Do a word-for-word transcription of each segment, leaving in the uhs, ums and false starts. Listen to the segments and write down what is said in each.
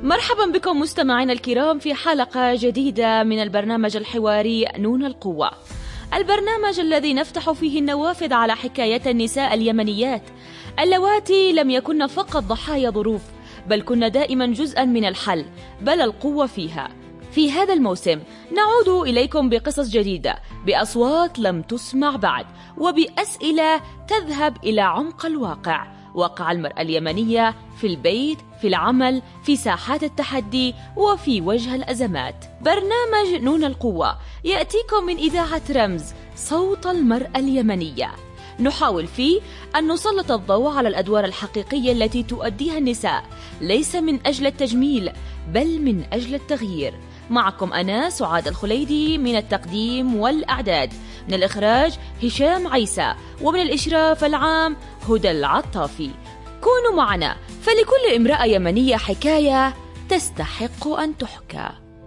مرحبا بكم مستمعينا الكرام في حلقة جديدة من البرنامج الحواري نون القوة، البرنامج الذي نفتح فيه النوافذ على حكايات النساء اليمنيات اللواتي لم يكن فقط ضحايا ظروف، بل كن دائما جزءا من الحل، بل القوة فيها. في هذا الموسم نعود إليكم بقصص جديدة، بأصوات لم تسمع بعد، وبأسئلة تذهب إلى عمق الواقع، واقع المرأة اليمنية في البيت، في العمل، في ساحات التحدي، وفي وجه الأزمات. برنامج نون القوة يأتيكم من إذاعة رمز، صوت المرأة اليمنية. نحاول فيه أن نسلط الضوء على الأدوار الحقيقية التي تؤديها النساء، ليس من أجل التجميل بل من أجل التغيير. معكم أنا سعاد الخليدي من التقديم والأعداد، من الإخراج هشام عيسى، ومن الإشراف العام هدى العطافي. كونوا معنا، فلكل امرأة يمنية حكاية تستحق أن تحكى.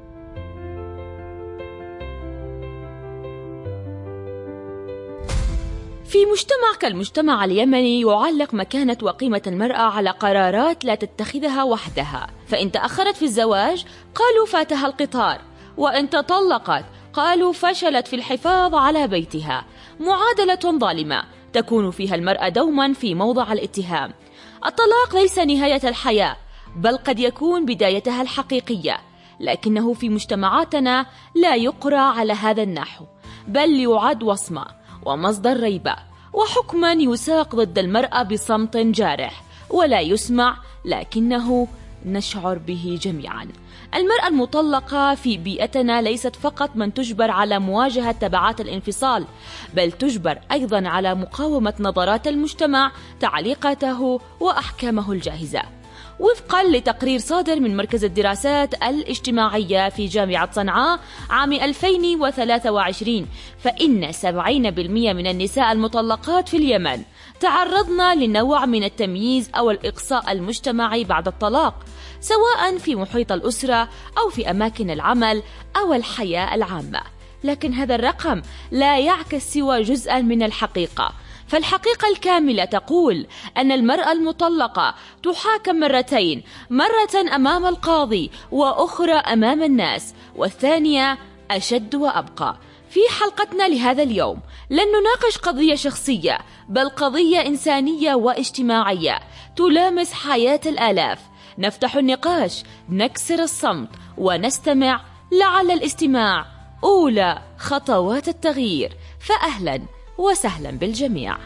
في مجتمع كالمجتمع اليمني يعلق مكانة وقيمة المرأة على قرارات لا تتخذها وحدها، فإن تأخرت في الزواج قالوا فاتها القطار، وإن تطلقت قالوا فشلت في الحفاظ على بيتها. معادلة ظالمة تكون فيها المرأة دوما في موضع الاتهام. الطلاق ليس نهاية الحياة، بل قد يكون بدايتها الحقيقية، لكنه في مجتمعاتنا لا يقرأ على هذا النحو، بل يعد وصمة ومصدر ريبة، وحكما يساق ضد المرأة بصمت جارح ولا يسمع، لكنه نشعر به جميعا. المرأة المطلقة في بيئتنا ليست فقط من تجبر على مواجهة تبعات الانفصال، بل تجبر أيضا على مقاومة نظرات المجتمع، تعليقاته وأحكامه الجاهزة. وفقا لتقرير صادر من مركز الدراسات الاجتماعية في جامعة صنعاء عام ألفين وثلاثة وعشرين، فإن سبعين بالمئة من النساء المطلقات في اليمن تعرضن لنوع من التمييز أو الإقصاء المجتمعي بعد الطلاق، سواء في محيط الأسرة أو في أماكن العمل أو الحياة العامة. لكن هذا الرقم لا يعكس سوى جزءا من الحقيقة، فالحقيقة الكاملة تقول أن المرأة المطلقة تحاكم مرتين، مرة أمام القاضي وأخرى أمام الناس، والثانية أشد وأبقى. في حلقتنا لهذا اليوم لن نناقش قضية شخصية، بل قضية إنسانية واجتماعية تلامس حياة الآلاف. نفتح النقاش، نكسر الصمت، ونستمع، لعل الاستماع أولى خطوات التغيير. فأهلا وسهلا بالجميع.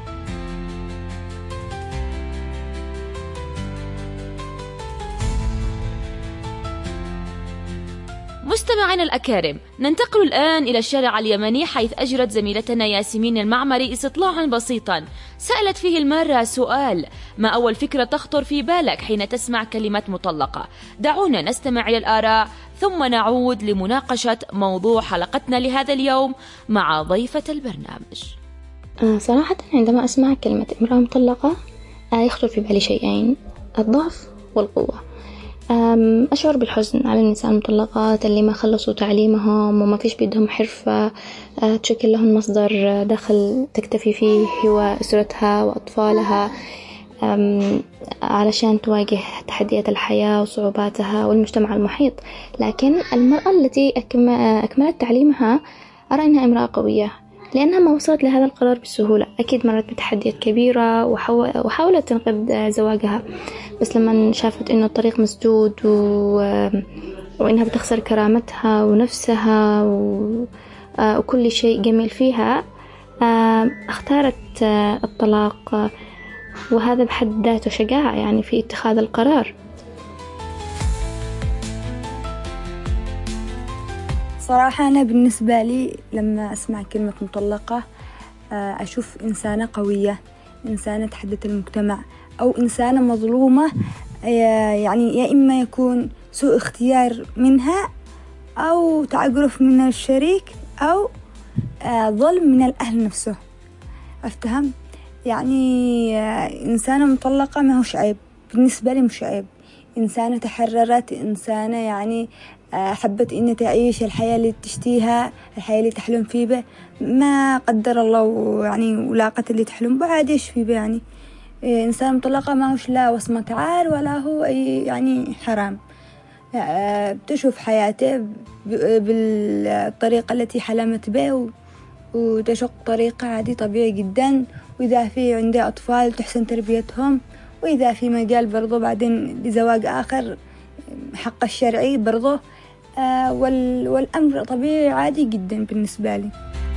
مستمعينا الأكارم، ننتقل الآن إلى الشارع اليمني، حيث أجرت زميلتنا ياسمين المعمري استطلاعا بسيطا سألت فيه المرة سؤال: ما أول فكرة تخطر في بالك حين تسمع كلمة مطلقة؟ دعونا نستمع إلى الآراء ثم نعود لمناقشة موضوع حلقتنا لهذا اليوم مع ضيفة البرنامج. آه صراحة عندما أسمع كلمة امرأة مطلقة آه يخطر في بالي شيئين: الضعف والقوة. أشعر بالحزن على النساء المطلقات اللي ما خلصوا تعليمهم وما فيش بيدهم حرفة تشكل لهم مصدر دخل تكتفي فيه هو أسرتها وأطفالها، علشان تواجه تحديات الحياة وصعوباتها والمجتمع المحيط. لكن المرأة التي أكملت تعليمها أرى أنها امرأة قوية، لأنها ما وصلت لهذا القرار بسهولة. أكيد مرت بتحديات كبيرة وحاولت تنقذ زواجها، بس لما شافت إنه الطريق مسدود و... وإنها بتخسر كرامتها ونفسها و... وكل شيء جميل فيها، اختارت الطلاق، وهذا بحد ذاته شجاعة يعني في اتخاذ القرار. صراحة أنا بالنسبة لي لما أسمع كلمة مطلقة أشوف إنسانة قوية، إنسانة تحدث المجتمع، أو إنسانة مظلومة، يعني يا إما يكون سوء اختيار منها أو تعجرف من الشريك أو ظلم من الأهل نفسه. أفتهم يعني إنسانة مطلقة ما هوش عيب بالنسبة لي، مش عيب. إنسانة تحررت، إنسانة يعني حبت إن تعيش الحياة اللي تشتيها، الحياة اللي تحلم فيها، ما قدر الله يعني ولاقت اللي تحلم بها عاد إيش فيه يعني. إنسان مطلقة ما هوش لا وصمة عار ولا هو أي يعني حرام. بتشوف حياته بالطريقة التي حلمت به وتشق طريقة عادي طبيعي جدا. وإذا في عنده أطفال تحسن تربيتهم، وإذا في مجال برضو بعدين لزواج آخر حق الشرعي برضو، والأمر طبيعي عادي جدا بالنسبة لي.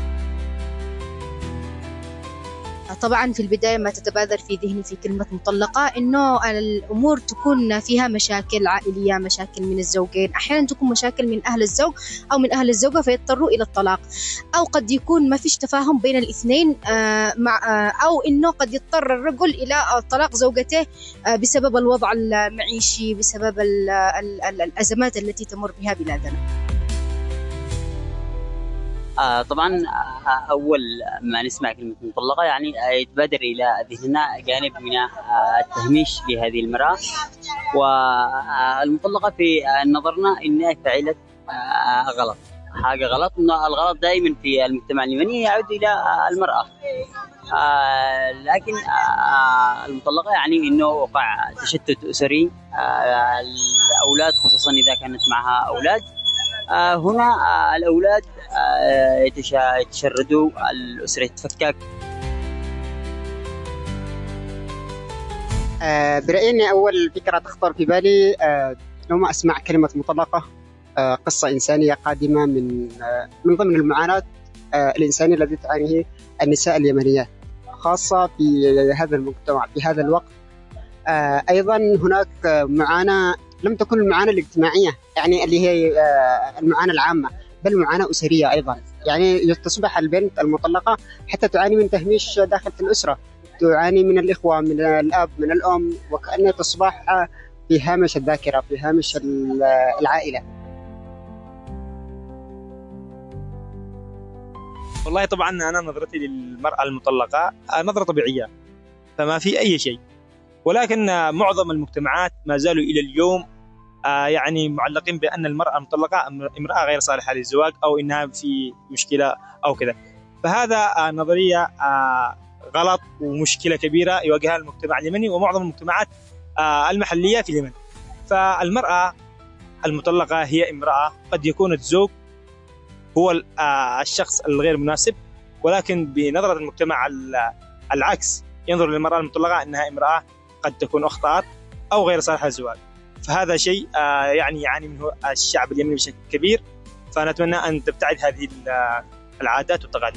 طبعا في البداية ما تتبادر في ذهني في كلمة مطلقة إنه الأمور تكون فيها مشاكل عائلية، مشاكل من الزوجين، أحيانا تكون مشاكل من أهل الزوج أو من أهل الزوجة فيضطروا إلى الطلاق، أو قد يكون ما فيش تفاهم بين الاثنين مع أو إنه قد يضطر الرجل إلى طلاق زوجته بسبب الوضع المعيشي، بسبب الأزمات التي تمر بها بلادنا. آه طبعا آه أول ما نسمع كلمة مطلقة يعني آه يتبادر إلى ذهننا جانب من آه التهميش لهذه المرأة، والمطلقة في آه نظرنا إنها فعلت آه غلط، حاجة غلط. الغلط دائما في المجتمع اليمني يعود إلى آه المرأة، آه لكن آه المطلقة يعني إنه وقع تشتت أسري، آه الأولاد خصوصا إذا كانت معها أولاد، آه هنا آه الأولاد آه يتشردوا، الأسرة تتفكك. آه برأيي أن أول فكرة تخطر في بالي آه لو ما أسمع كلمة مطلقة آه قصة إنسانية قادمة من آه من ضمن المعاناة آه الإنسانية التي تعانيه النساء اليمنيات، خاصة في هذا المجتمع في هذا الوقت. آه أيضا هناك معاناة لم تكن المعاناة الاجتماعية يعني اللي هي المعاناة العامة، بل معاناة أسرية أيضا. يعني تصبح البنت المطلقة حتى تعاني من تهميش داخل الأسرة، تعاني من الإخوة، من الأب، من الأم، وكأنها تصبح في هامش الذاكرة، في هامش العائلة. والله طبعا أنا نظرتي للمرأة المطلقة نظرة طبيعية، فما في أي شيء، ولكن معظم المجتمعات ما زالوا إلى اليوم آه يعني معلقين بأن المرأة المطلقة امرأة غير صالحة للزواج أو إنها في مشكلة أو كذا. فهذا آه نظرية آه غلط ومشكلة كبيرة يواجهها المجتمع اليمني ومعظم المجتمعات آه المحلية في اليمن. فالمرأة المطلقة هي امرأة قد يكون الزوج هو آه الشخص الغير مناسب، ولكن بنظرة المجتمع العكس ينظر للمرأة المطلقة أنها امرأة قد تكون أخطأت أو غير صالحة للزواج. فهذا شيء آه يعني يعاني منه الشعب اليمني بشكل كبير، فنتمنى أن تبتعد هذه العادات والتقاليد.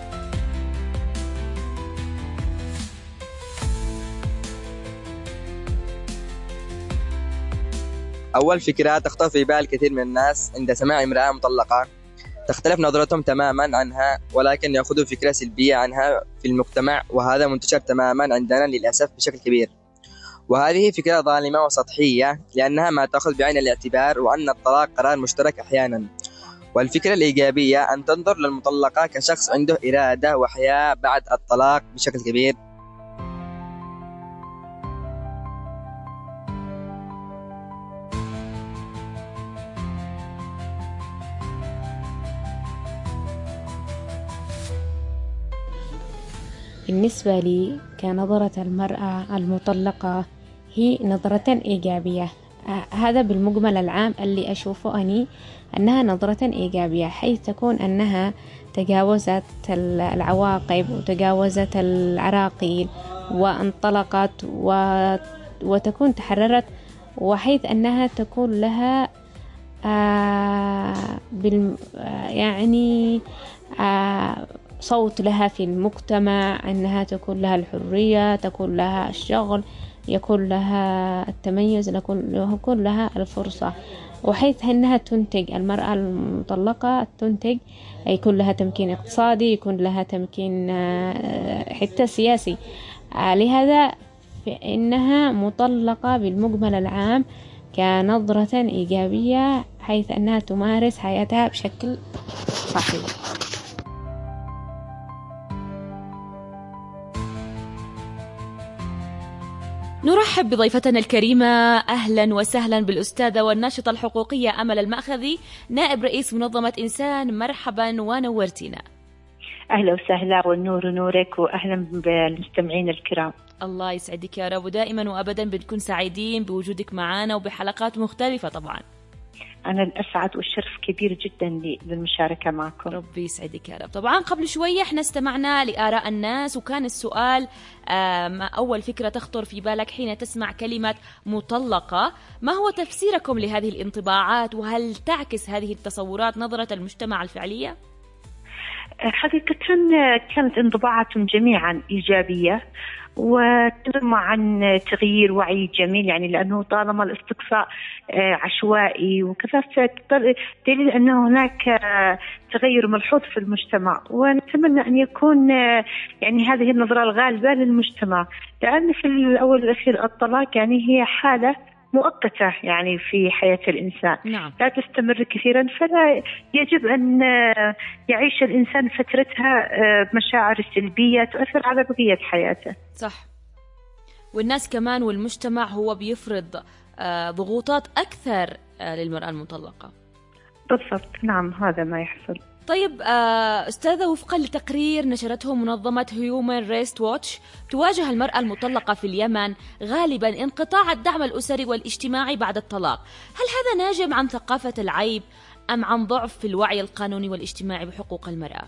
أول فكرة تخطر في بال كثير من الناس عند سماع امرأة مطلقة تختلف نظرتهم تماما عنها، ولكن يأخذوا فكرة سلبية عنها في المجتمع، وهذا منتشر تماما عندنا للأسف بشكل كبير. وهذه فكرة ظالمة وسطحية لأنها ما تأخذ بعين الاعتبار وأن الطلاق قرار مشترك أحيانا. والفكرة الإيجابية أن تنظر للمطلقة كشخص عنده إرادة وحياة بعد الطلاق بشكل كبير. بالنسبة لي كنظرة المرأة المطلقة هي نظرة إيجابية، هذا بالمجمل العام اللي أشوفه أني أنها نظرة إيجابية، حيث تكون أنها تجاوزت العواقب وتجاوزت العراقيل وانطلقت وتكون تحررت، وحيث أنها تكون لها آه بال يعني آه صوت لها في المجتمع، أنها تكون لها الحرية، تكون لها الشغل، يكون لها التميز، يكون لها الفرصة، وحيث أنها تنتج المرأة المطلقة تنتج، يكون لها تمكين اقتصادي، يكون لها تمكين حتى سياسي. لهذا فإنها مطلقة بالمجمل العام كنظرة إيجابية، حيث أنها تمارس حياتها بشكل صحيح. نرحب بضيفتنا الكريمة، أهلا وسهلا بالأستاذة والناشطة الحقوقية أمل المأخذي، نائب رئيس منظمة إنسان. مرحبا ونورتنا. أهلا وسهلا، والنور نورك، وأهلا بالمستمعين الكرام. الله يسعدك يا رب، ودائما وأبدا بنكون سعيدين بوجودك معنا وبحلقات مختلفة طبعا. أنا الأسعد والشرف كبير جدا لي للمشاركة معكم. ربي يسعدك يا رب. طبعا قبل شوية احنا استمعنا لآراء الناس، وكان السؤال ما أول فكرة تخطر في بالك حين تسمع كلمة مطلقة؟ ما هو تفسيركم لهذه الانطباعات، وهل تعكس هذه التصورات نظرة المجتمع الفعلية؟ حقيقة كانت انطباعاتهم جميعا إيجابية، وتكلم عن تغيير وعي جميل، يعني لأنه طالما الاستقصاء عشوائي وكذا دليل أنه هناك تغير ملحوظ في المجتمع، ونتمنى أن يكون يعني هذه النظرة الغالبة للمجتمع، لأن في الأول والأخير الطلاق يعني هي حالة مؤقتة يعني في حياة الإنسان. نعم. لا تستمر كثيرا، فلا يجب أن يعيش الإنسان فترتها مشاعر سلبية تؤثر على بقية حياته. صح. والناس كمان والمجتمع هو بيفرض ضغوطات أكثر للمرأة المطلقة. بالضبط، نعم هذا ما يحصل. طيب أستاذة، وفقا لتقرير نشرته منظمة هيومن رايتس ووتش، تواجه المرأة المطلقة في اليمن غالبا انقطاع الدعم الأسري والاجتماعي بعد الطلاق. هل هذا ناجم عن ثقافة العيب أم عن ضعف في الوعي القانوني والاجتماعي بحقوق المرأة؟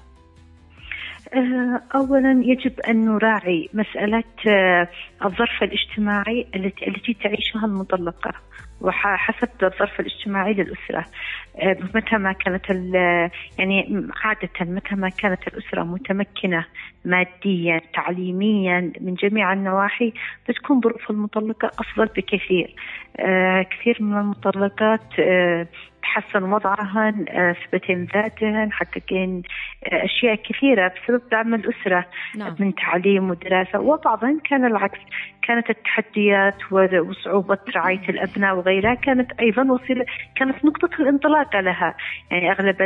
أولا يجب أن نراعي مسألة الظرف الاجتماعي التي تعيشها المطلقة، وحسب الظرف الاجتماعي للأسرة. متى ما كانت يعني عادة متى ما كانت الأسرة متمكنة ماديا تعليميا من جميع النواحي، بتكون ظروف المطلقة أفضل بكثير. كثير من المطلقات تحسن وضعهن، ثبتن ذاتهن، حققين أشياء كثيرة بسبب دعم الأسرة. نعم. من تعليم ودراسة، وبعضهن كان العكس، كانت التحديات وصعوبة رعاية الأبناء وغيرها كانت أيضا وسيلة، كانت نقطة الانطلاق لها. يعني أغلب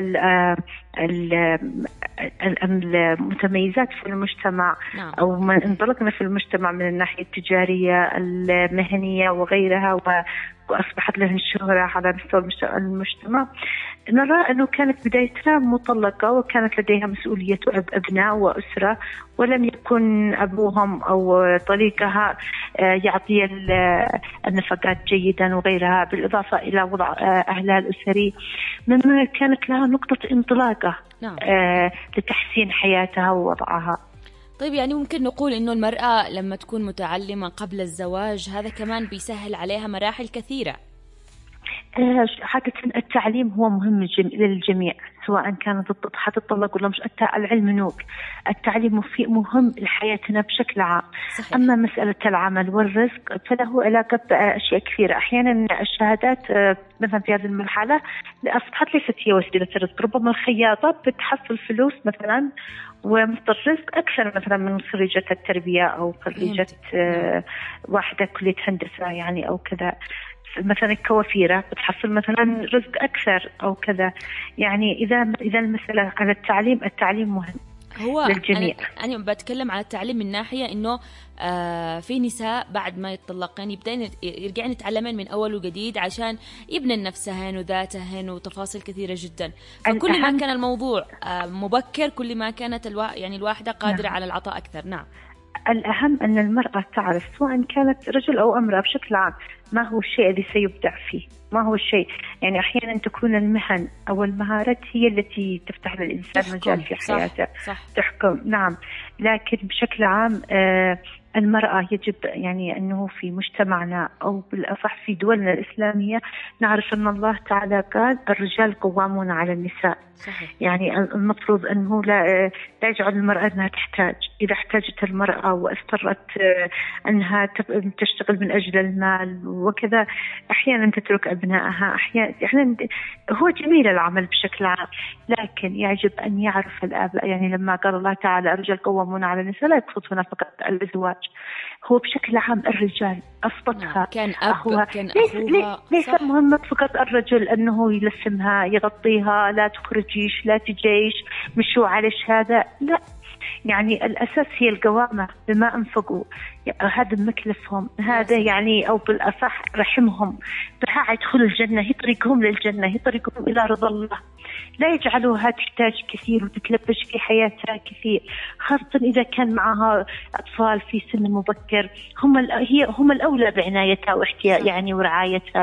المتميزات في المجتمع، نعم. أو من انطلقنا في المجتمع من الناحية التجارية المهنية وغيرها، وأصبحت لها الشهرة على مستوى المجتمع، نرى أنه كانت بدايتها مطلقة، وكانت لديها مسؤولية أبناء وأسرة، ولم يكن أبوهم أو طليقها يعطي النفقات جيدا وغيرها، بالإضافة إلى وضع أهلها الأسري، مما كانت لها نقطة انطلاقة. نعم. لتحسين حياتها ووضعها. طيب، يعني ممكن نقول إنه المرأة لما تكون متعلمة قبل الزواج هذا كمان بيسهل عليها مراحل كثيرة. حقيقة التعليم هو مهم للجميع، سواء كانت حتطلق ولا مش. العلم نور، التعليم مهم لحياتنا بشكل عام. صحيح. أما مسألة العمل والرزق فله علاقة بأشياء كثيرة. أحيانا الشهادات مثلا في هذه المرحلة أصبحت ليست هي وسيلة الرزق، ربما الخياطة بتحصل فلوس مثلا ومصدر رزق أكثر مثلا من خريجة التربية أو خريجة واحدة كلية هندسة يعني أو كذا. مثلا الكوافيرة بتحصل مثلا رزق أكثر أو كذا. يعني إذا إذا المسألة على التعليم، التعليم مهم هو للجميع. أنا, أنا بتكلم على التعليم من ناحية إنه آه في نساء بعد ما يتطلقين يبدأن يرجعن يتعلمين من أول وجديد عشان يبنن نفسهن وذاتهن وتفاصيل كثيرة جدا. فكل ما كان الموضوع آه مبكر كل ما كانت الوا يعني الواحدة قادرة نعم. على العطاء أكثر. نعم. الأهم أن المرأة تعرف سواء كانت رجل أو امرأة بشكل عام ما هو الشيء الذي سيبدع فيه، ما هو الشيء. يعني أحيانا تكون المهن أو المهارات هي التي تفتح للإنسان مجال في حياته. صح. صح. تحكم. نعم. لكن بشكل عام آه المرأة يجب يعني أنه في مجتمعنا أو بالأصح في دولنا الإسلامية نعرف أن الله تعالى قال الرجال قوامون على النساء. صحيح. يعني المفروض أنه لا, لا يجعل المرأة أنها تحتاج. إذا احتاجت المرأة واضطرت أنها تشتغل من أجل المال وكذا أحيانا تترك أبنائها. أحيانا يعني هو جميل العمل بشكل عام، لكن يجب أن يعرف الآباء. يعني لما قال الله تعالى الرجال قوامون على النساء لا يقصد هنا فقط الزواج، هو بشكل عام الرجال أصبتها كان أب كان أخوها. ليس مهم فقط الرجل أنه يلسمها يغطيها لا تخرجيش لا تجيش مشوا على الشهادة، لا. يعني الأساس هي القوامة بما أنفقوا، هذا مكلفهم هذا يعني أو بالأصح رحمهم، بها يدخلوا الجنة، هي طريقهم للجنة، هي طريقهم إلى رضا الله. لا يجعلوها تحتاج كثير وتتلبش في حياتها كثير، خاصة إذا كان معها أطفال في سن مبكر، هم هي هم الأولى بعنايتها واحتياء يعني ورعايتها.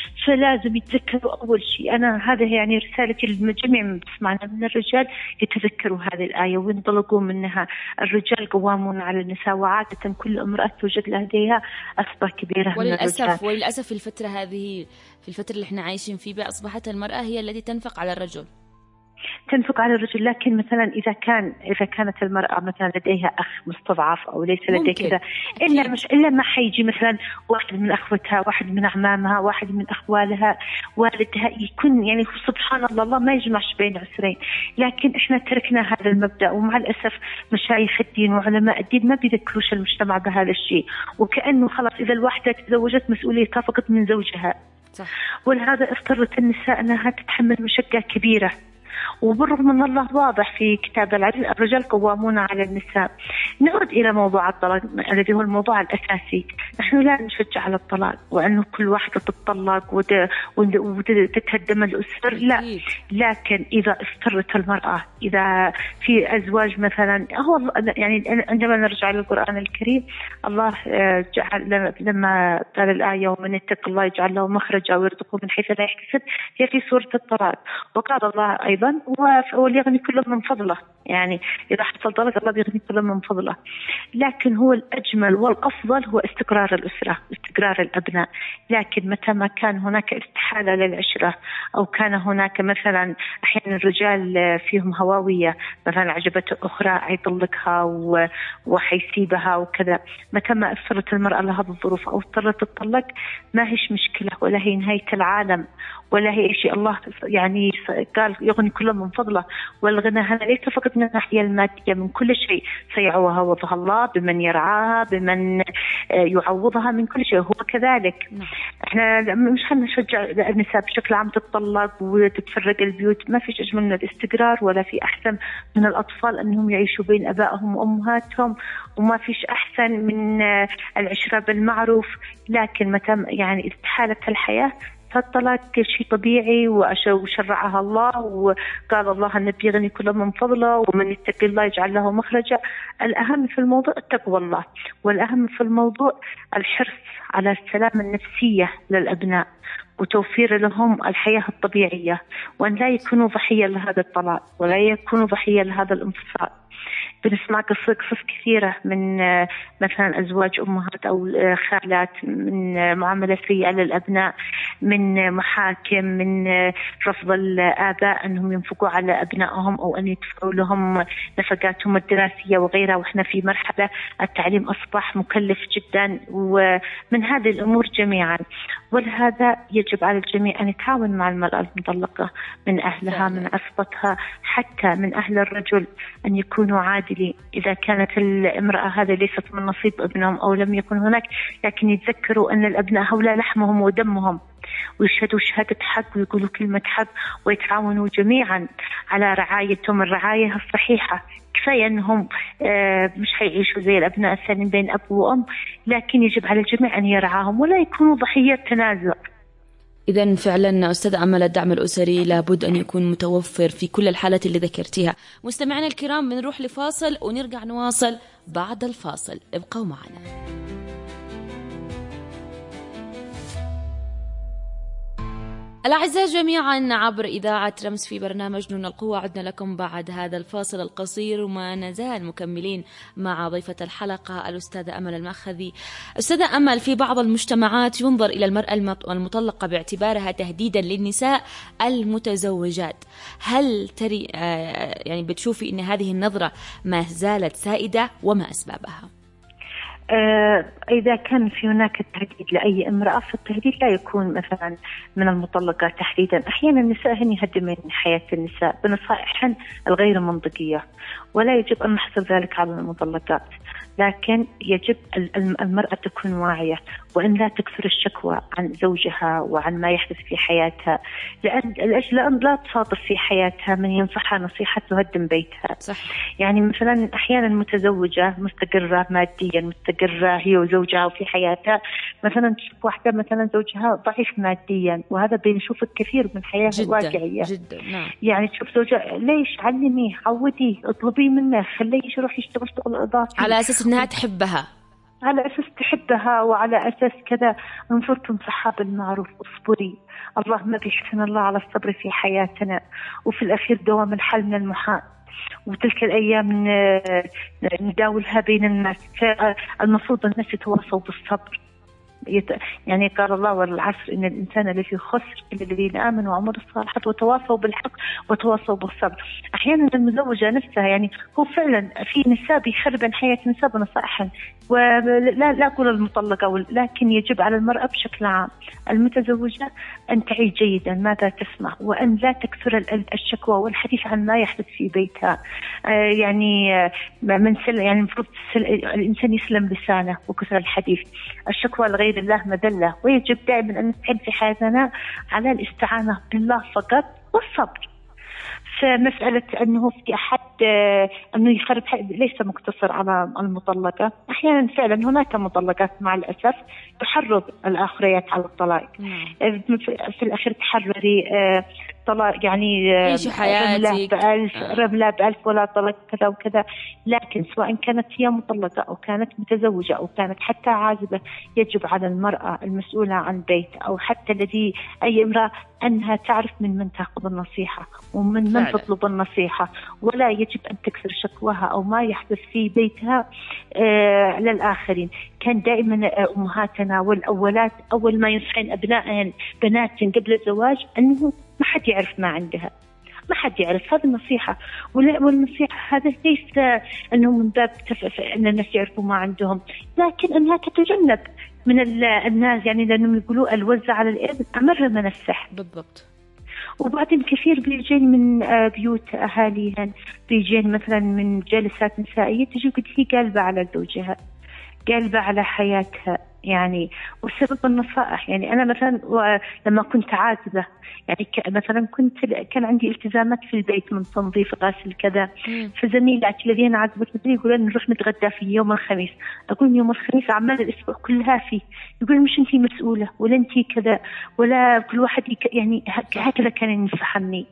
فلازم يتذكروا أول شيء. أنا هذا يعني رسالتي للجميع من بسمعنا من الرجال، يتذكروا هذه الآية وينطلقوا منها. الرجال قوامون على النساء، وعادة كل امرأة توجد لديها أصبع كبيرة. وللأسف وللأسف في الفترة هذه، في الفترة اللي احنا عايشين فيها، أصبحت المرأة هي التي تنفق على الرجل. تنفق على الرجل، لكن مثلا إذا كان إذا كانت المرأة مثلا لديها أخ مستضعف أو ليس لديها كذا، إلا مش إلا ما حيجي مثلا واحد من أخوتها، واحد من أعمامها، واحد من أخوالها، والدها، يكون يعني سبحان الله الله ما يجمعش بين عسرين. لكن إحنا تركنا هذا المبدأ، ومع الأسف مشايخ الدين وعلماء الدين ما بيذكروش المجتمع بهذا الشيء، وكأنه خلاص إذا الواحدة تزوجت مسؤوليتها فقط من زوجها. صح. ولهذا اضطرت النساء أنها تتحمل مشقة كبيرة. وبالرغم من الله واضح في كتاب العزيز الرجال قوامون على النساء. نعود إلى موضوع الطلاق الذي هو الموضوع الأساسي. نحن لا نشجع على الطلاق وأنه كل واحدة تتطلق وتتهدم الأسر، لا. لكن إذا اضطرت المرأة، إذا في أزواج مثلا، هو يعني عندما نرجع للقرآن الكريم، الله جعل لما قال الآية ومن يتق الله يجعل له مخرجا ويرزقه من حيث لا يحتسب، هي في سورة الطلاق. وقال الله أيضا وليغني كل من فضله، يعني إذا حصل طلاق الله بيغني كل من فضله. لكن هو الأجمل والأفضل هو استقرار الأسرة، استقرار الأبناء. لكن متى ما كان هناك استحالة للعشرة، أو كان هناك مثلا أحيانا الرجال فيهم هواوية، مثلا عجبته أخرى يطلقها وحيسيبها وكذا، متى ما أثرت المرأة لهذه الظروف أو اضطرت تطلق، ما هيش مشكلة ولا هي نهاية العالم ولا هي شيء. الله يعني قال يغني كل من فضله، والغنى هذا ليس فقط من الناحية المادية، من كل شيء سيعوضها الله بمن يرعاها، بمن يعوضها من كل شيء. هو كذلك احنا مش هنشجع النساء بشكل عام تتطلق وتتفرق البيوت، ما فيش أجمل من الاستقرار، ولا في أحسن من الأطفال أنهم يعيشوا بين أبائهم وأمهاتهم، وما فيش أحسن من العشرة بالمعروف. لكن متى يعني استحالة الحياة فالطلاق شيء طبيعي وشرعها الله، وقال الله النبي يغني كل من فضله ومن يتق الله يجعل له مخرجا. الأهم في الموضوع تقوى الله، والأهم في الموضوع الحرص على السلامة النفسية للأبناء وتوفير لهم الحياة الطبيعية، وأن لا يكونوا ضحية لهذا الطلاق ولا يكونوا ضحية لهذا الانفصال. بنسمع قصص كثيرة من مثلا أزواج أمهات أو خالات، من معاملة سيئة للأبناء، من محاكم، من رفض الآباء أنهم ينفقوا على أبنائهم أو أن يدفعوا لهم نفقاتهم الدراسية وغيرها، وإحنا في مرحلة التعليم أصبح مكلف جدا، ومن هذه الأمور جميعا. ولهذا يجب على الجميع أن يتعاون مع المرأة المطلقة، من أهلها، من عصبتها، حتى من أهل الرجل، أن يكونوا عادلين. إذا كانت الامرأة هذه ليست من نصيب ابنهم أو لم يكن هناك، لكن يتذكروا أن الأبناء هؤلاء لحمهم ودمهم، ويشهدوا شهادة حق ويقولوا كلمة حق، ويتعاونوا جميعا على رعايتهم الرعاية الصحيحة. كفاية أنهم مش حيعيشوا زي الأبناء الثانيين بين أب وأم، لكن يجب على الجميع أن يرعاهم ولا يكونوا ضحية تنازع. إذن فعلا أستاذ أمل، الدعم الأسري لابد أن يكون متوفر في كل الحالات اللي ذكرتيها. مستمعينا الكرام، بنروح لفاصل ونرجع نواصل بعد الفاصل، ابقوا معنا. الأعزاء جميعا عبر إذاعة رمز في برنامج نون القوة، عدنا لكم بعد هذا الفاصل القصير، وما نزال مكملين مع ضيفة الحلقة الأستاذة أمل المأخذي. أستاذة أمل، في بعض المجتمعات ينظر إلى المرأة المطلقة باعتبارها تهديدا للنساء المتزوجات، هل تري يعني بتشوفي أن هذه النظرة ما زالت سائدة، وما أسبابها؟ إذا كان في هناك تهديد لأي امرأة، فالتهديد لا يكون مثلا من المطلقات تحديدا. أحيانا النساء هن يهدمن حياة النساء بنصائح الغير منطقية، ولا يجب أن نحصر ذلك على المطلقات، لكن يجب المرأة تكون واعية، وأن لا تكثر الشكوى عن زوجها وعن ما يحدث في حياتها، لأن الأجل لا تصادف في حياتها من ينصحها نصيحة تهدم بيتها. صح. يعني مثلا أحيانا متزوجة مستقرة ماديا، مستقرة هي وزوجها وفي حياتها، مثلا تشوف واحدة مثلا زوجها ضعيف ماديا، وهذا بنشوف الكثير من حياة الواقعية جدا. نعم. يعني تشوف زوجها، ليش علميه، عوديه، اطلبيه منه، خليه يروح يشتغل شغل إضافي على أساس إنها تحبها. على أساس تحبها وعلى أساس كذا المفروض تنصحها بالمعروف، اصبري، الله ما بيحسن الله على الصبر في حياتنا، وفي الأخير دوام الحل من المحال، وتلك الأيام نداولها بين الناس، فالمفروض الناس يتواصوا بالصبر. يعني قال الله والعصر إن الإنسان الذي خسر إلا الذين آمنوا وعملوا الصالحات وتواصوا بالحق وتواصوا بالصبر. أحيانا المزوجة نفسها يعني هو فعلا في نساء بيخربن حياة نساء بنصائحهم، ولا لا أقول المطلقة، لكن يجب على المرأة بشكل عام المتزوجة أن تعي جيدا ماذا تسمع، وأن لا تكثر الشكوى والحديث عن ما يحدث في بيتها. يعني من سل يعني المفروض الإنسان يسلم لسانه وكثر الحديث. الشكوى لغير الله مذلة، ويجب دائما أن نستعين في حياتنا على الاستعانة بالله فقط والصبر. فمسألة أنه في أحد أنه يخرب ليس مقتصر على المطلقة، أحيانا فعلا هناك مطلقات مع الأسف تحرض الآخريات على الطلاق. في الأخير تحرري طلاق يعني عيشي حياتك بألف رملة بألف ولا طلاق كذا وكذا. لكن سواء كانت هي مطلقة أو كانت متزوجة أو كانت حتى عازبة، يجب على المرأة المسؤولة عن بيت أو حتى الذي أي امرأة أنها تعرف من من تأخذ النصيحة ومن من تطلب النصيحة، ولا يجب أن تكثر شكواها أو ما يحدث في بيتها آه للآخرين. كان دائما أمهاتنا والأولات أول ما ينصحن أبنائهن بناتهن قبل الزواج أنه ما حد يعرف ما عندها، ما حد يعرف. هذه النصيحة، والنصيحة هذا ليس أنه من باب أن الناس يعرفوا ما عندهم، لكن أنها تتجنب من الناس، يعني لأنهم يقولوا الوزع على الإبن أمر من السحر. بالضبط. وبعدين كثير بيجين من بيوت أهاليهن، بيجين مثلا من جلسات نسائية تجي قد هي قلبة على زوجها، قلبة على حياتها يعني، والسبب النصائح. يعني أنا مثلا لما كنت عازبة يعني مثلا كنت كان عندي التزامات في البيت من تنظيف غسل كذا، فزميلاتي الذين عازبت مثلي يقولون نروح نتغدى في يوم الخميس، أقول يوم الخميس عمال الأسبوع كلها فيه، يقول مش أنتي مسؤولة ولا أنتي كذا ولا كل واحد يعني هكذا كان يفهمني.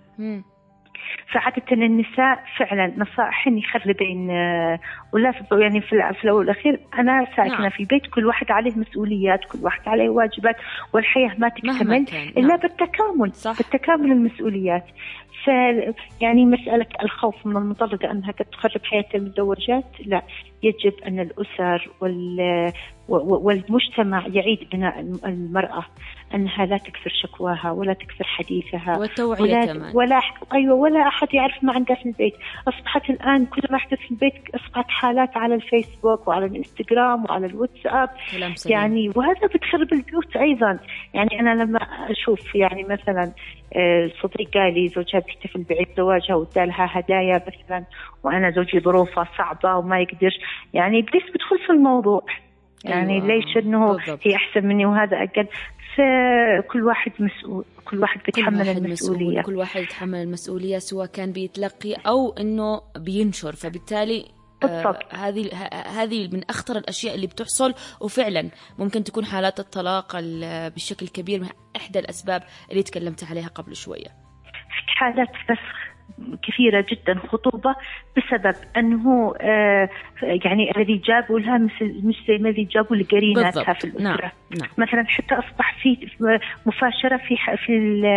فعادة النساء فعلا نصائحهم يخربين، ولا يعني في الأول والأخير أنا ساكنة نعم. في بيت كل واحد عليه مسؤوليات، كل واحد عليه واجبات، والحياة ما تكتمل إلا نعم. بالتكامل صح. بالتكامل المسؤوليات. ف يعني مسألة الخوف من المطلقة أنها قد تخرب حياة المتزوجات، لا، يجب أن الأسر وال والمجتمع يعيد بناء المرأة، أنها لا تكثر شكواها ولا تكثر حديثها، والتوعية ولا كمان. ولا أيوة ولا أحد يعرف ما عندها في البيت. أصبحت الآن كل ما حدث في البيت أصبحت حالات على الفيسبوك وعلى الإنستغرام وعلى الواتساب يعني، وهذا بتخرب البيوت أيضا. يعني أنا لما أشوف يعني مثلا صديقة لي زوجها بيحتفل بعيد زواجها وادالها هدايا مثلا، وأنا زوجي ظروفه صعبة وما يقدرش، يعني بديش بدخل في الموضوع يعني أيوة. ليش إنه بالضبط. هي أحسن مني وهذا أقل. فكل واحد مسؤول، كل واحد بيتحمل المسؤولية، كل واحد يتحمل المسؤولية سواء كان بيتلقي أو إنه بينشر. فبالتالي آه هذه هذه من أخطر الأشياء اللي بتحصل، وفعلا ممكن تكون حالات الطلاق بالشكل كبير من إحدى الأسباب اللي تكلمت عليها قبل شوية. في حالات فسخ كثيرة جدا خطوبة بسبب أنه آه يعني الذي جابوا لها مش زي ما الذي جابوا لقريناتها في الأسرة. نعم. نعم. مثلا حتى أصبح في مفاشرة في في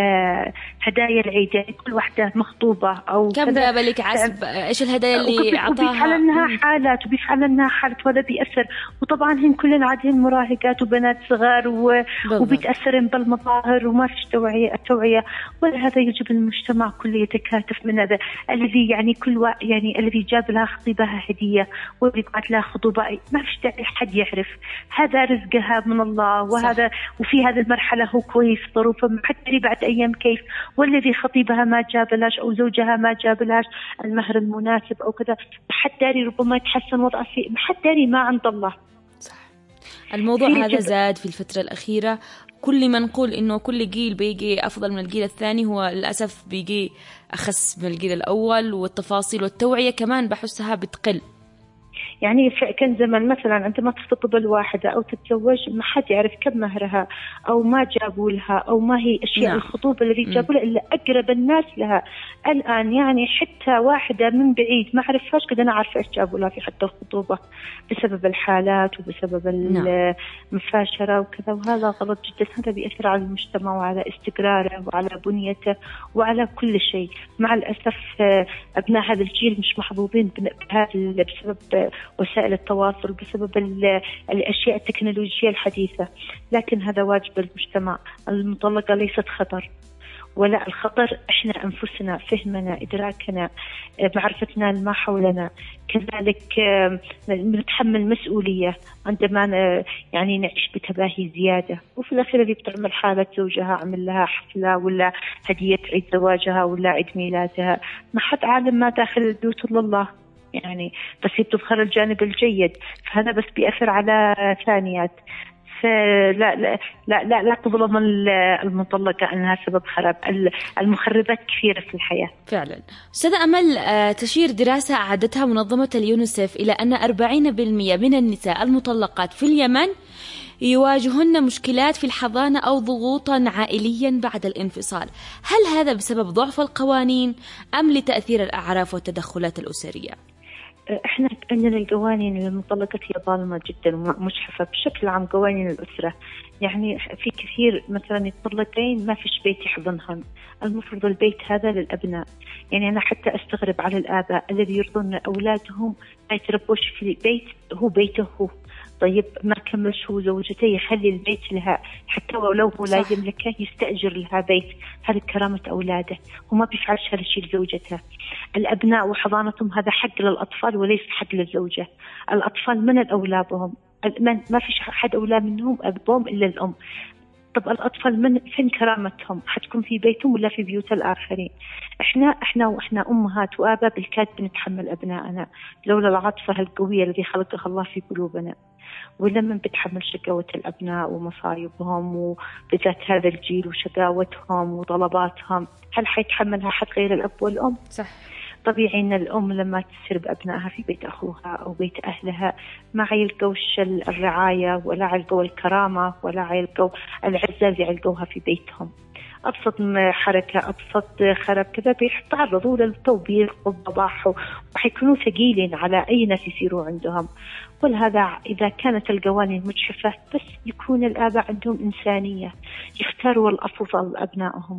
هدايا العيد، يعني كل واحدة مخطوبة أو كم جاب لك عسب إيش الهدايا اللي عطاها، وبيفعل لها حالات وبيفعل لها حالات وهذا بيأثر. وطبعا هن كلنا عادين مراهقات وبنات صغار و... وبيتأثرن بالمظاهر وما فيش توعية التوعية ولهذا يجب المجتمع كله يتكاتف من هذا الذي يعني كل وا... يعني الذي جاب لها خطيبها هدية والذي بعد لها خطوبة ما فيش داعي حد يعرف، هذا رزقها من الله وهذا صح. وفي هذه المرحلة هو كويس ظروفه ما حد يدري بعد أيام كيف، والذي خطيبها ما جاب لهاش أو زوجها ما جاب لهاش المهر المناسب أو كذا ما حد داري، ربما يتحسن وضعه ما حد داري ما عند الله. صح. الموضوع هذا زاد في الفترة الأخيرة، كل ما نقول إنه كل جيل بيجي أفضل من الجيل الثاني هو للأسف بيجي أخس من الجيل الأول، والتفاصيل والتوعية كمان بحسها بتقل. يعني كان زمان مثلا عندما تخطب الواحدة أو تتزوج ما حد يعرف كم مهرها أو ما جابوا لها أو ما هي أشياء نعم. الخطوبة الذي جابوا لها إلا أقرب الناس لها. الآن يعني حتى واحدة من بعيد ما أعرفهاش قد أنا عارفة إيش جابوا لها في حتى الخطوبة بسبب الحالات وبسبب المفاشرة وكذا، وهذا غلط جدا. هذا بيأثر على المجتمع وعلى استقراره وعلى بنيته وعلى كل شيء. مع الأسف أبناء هذا الجيل مش محظوظين بسبب وسائل التواصل وبسبب الأشياء التكنولوجية الحديثة، لكن هذا واجب المجتمع. المطلقة ليست خطر، ولا الخطر إحنا أنفسنا، فهمنا، إدراكنا، معرفتنا ما حولنا، كذلك نتحمل مسؤولية عندما يعني نعيش بتباهي زيادة. وفي الأخير اللي بتعمل حالة زوجها عمل لها حفلة ولا هدية عيد زواجها ولا عيد ميلادها، ما حد عالم ما داخل البيوت إلا الله يعني، بس هي بتظهر الجانب الجيد، فهذا بس بيأثر على ثانيات. لا لا لا لا, لا تظلم المطلقة أنها سبب خراب. المخربات كثيرة في الحياة فعلا. أستاذة أمل، تشير دراسة أعدتها منظمة اليونيسف إلى أن أربعين بالمئة من النساء المطلقات في اليمن يواجهن مشكلات في الحضانة أو ضغوطا عائليا بعد الانفصال. هل هذا بسبب ضعف القوانين أم لتأثير الأعراف والتدخلات الأسرية؟ احنا عندنا القوانين للمطلقات هي ظالمة جدا ومجحفة بشكل عام. قوانين الأسرة يعني في كثير مثلا يطلقين ما فيش بيت يحضنهم، المفروض البيت هذا للأبناء. يعني أنا حتى أستغرب على الآباء الذي يرضون أولادهم ما يتربوش في البيت، هو بيته هو. طيب ما كملش هو زوجته يخلي البيت لها، حتى ولو هو لا يملكه يستأجر لها بيت. هذه كرامة أولاده، وما بيفعلش هذا الشيء لزوجته. الأبناء وحضانتهم هذا حق للأطفال وليس حق للزوجة. الأطفال من الأولادهم، ما فيش حد أولى منهم أبوهم إلا الأم. طب الأطفال من فين كرامتهم؟ حتكون في بيتهم ولا في بيوت الآخرين؟ إحنا إحنا وإحنا أمهات وآباء بالكاد بنتحمل أبنائنا لولا العاطفة القوية التي خلقها الله في قلوبنا. ولما بتحمل شقاوة الأبناء ومصايبهم وبذات هذا الجيل وشقاوتهم وطلباتهم، هل حيتحملها حد غير الأب والأم؟ صح. طبيعي أن الأم لما تسير بأبنائها في بيت أخوها أو بيت أهلها ما يلقوش الرعاية ولا يلقوا الكرامة ولا يلقوا العزة اللي يلقوها في بيتهم. أبسط حركة، أبسط خراب كذا بيتعرضوا للتوبيخ والضباح وحيكونوا ثقيلين على أي ناس يصيروا عندهم. ولهذا إذا كانت القوانين مجحفة بس يكون الآباء عندهم إنسانية، يختاروا الأفضل لأبنائهم.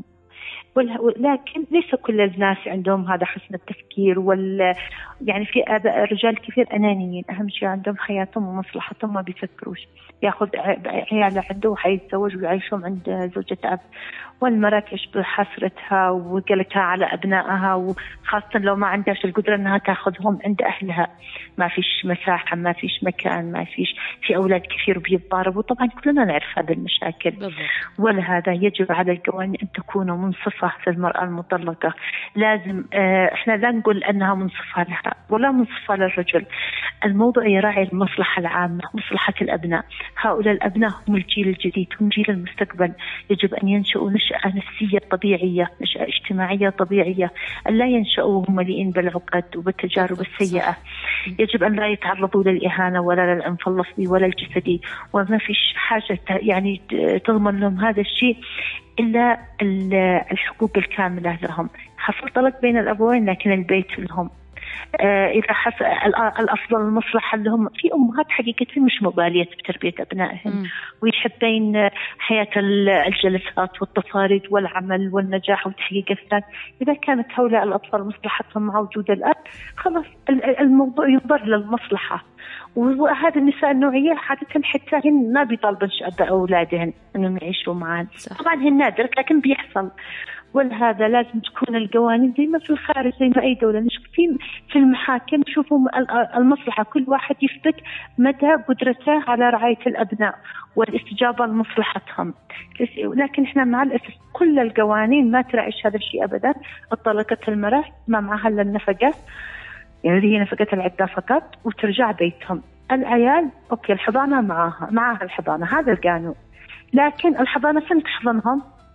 ولكن ليس كل الناس عندهم هذا حسن التفكير وال يعني في آباء رجال كثير أنانيين، أهم شيء عندهم حياتهم ومصلحتهم، ما بيفكروش ياخذ عياله عنده وحيتزوج ويعيشهم عند زوجة أب. والمرأة تعيش بحسرتها وقلتها على أبنائها، وخاصة لو ما عندهاش القدرة أنها تأخذهم عند أهلها، ما فيش مساحة، ما فيش مكان، ما فيش في أولاد كثير بيتضاربوا. طبعا كلنا نعرف هذه المشاكل. ولهذا يجب على القوانين أن تكون منصفة في المرأة المطلقة. لازم اه احنا لا نقول أنها منصفة لها ولا منصفة للرجل. الموضوع يراعي المصلحة العامة، مصلحة الأبناء. هؤلاء الأبناء هم الجيل الجديد، هم جيل المستقبل. يجب أن ينشأوا نشأة نفسية طبيعية، نشأة اجتماعية طبيعية، أن لا ينشأوا مليئين بالعقد وبالتجارب السيئة. يجب أن لا يتعرضوا للإهانة ولا للعنف اللفظي ولا الجسدي، وما فيش حاجة يعني تضمن لهم هذا الشيء إلا الحقوق الكاملة لهم. حصل طلاق بين الأبوين لكن البيت لهم. آه إذا حصل الأفضل المصلحة لهم. في أمهات حقيقة مش مبالية بتربية أبنائهم ويحبين حياة الجلسات والتفاريد والعمل والنجاح وتحقيق الذات. إذا كانت هؤلاء الأطفال مصلحتهم مع وجود الأب، خلاص الموضوع يضر للمصلحة. وهذا النساء النوعية عادة حتى هن ما بيطالبن أباء أولادهن أنهم يعيشوا معاً. طبعاً هن نادر لكن بيحصل. ولهذا لازم تكون القوانين زي ما في الخارج، زي ما أي دولة. نشوف في في المحاكم نشوفوا المصلحة، كل واحد يثبت مدى قدرته على رعاية الأبناء والاستجابة لمصلحتهم. لكن إحنا مع الأسف كل القوانين ما تراعيش هذا الشيء أبدا. طلقت المرأة ما معها إلا النفقة، يعني هي نفقة العدة فقط، وترجع بيتهم. العيال أوكي الحضانة معها معها الحضانة، هذا القانون. لكن الحضانة فين تحضنهم؟